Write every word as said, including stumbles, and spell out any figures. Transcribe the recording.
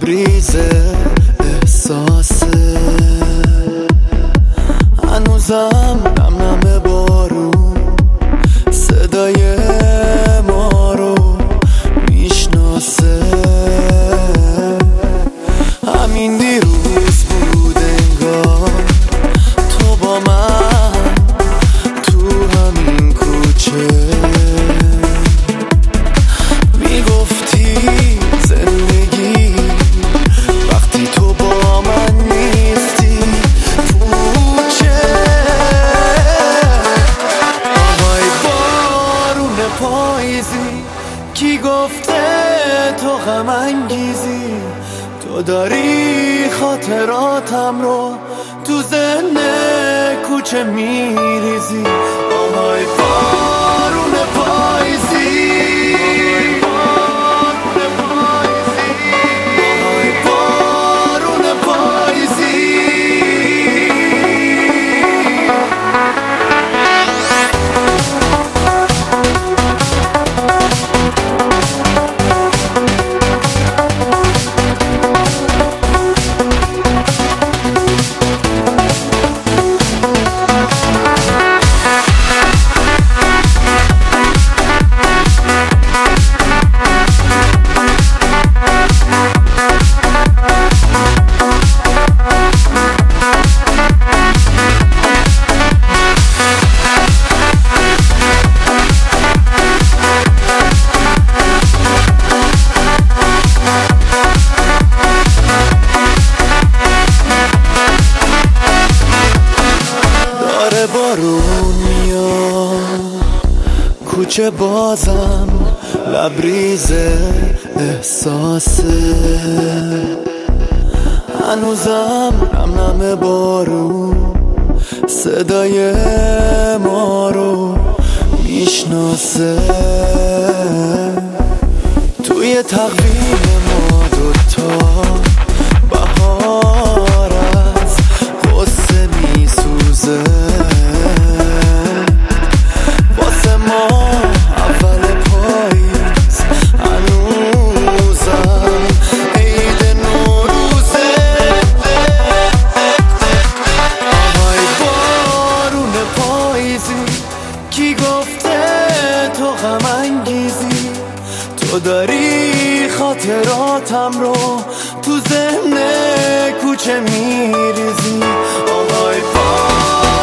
لبریز احساسه، هنوزم نم نم بارون صدای ما رو میشناسه. همین دیروز بود انگار تو با من تو همین کوچه میگفتی زندگی وقتی تو با من نیستی پوچه. آهای بارون پاییزی کی گفته تو غم انگیزی، تو داری خاطراتم رو تو ذهن کوچه میریزی. آهای بارون پاییزی، آهای بارون پاییزی. بارون میاد کوچه بازم لبریز احساسه، هنوزم نم نم بارون صدای ما رو میشناسه. توی تقویم ما دوتا بهار از قصه میسوزه، واسه ما اول پاییز هنوزم عید نوروزه. آهای بارون پاییزی کی گفته تو غم انگیزی، تو داری خاطراتم رو تو ذهن کوچه میریزی. آهای بارون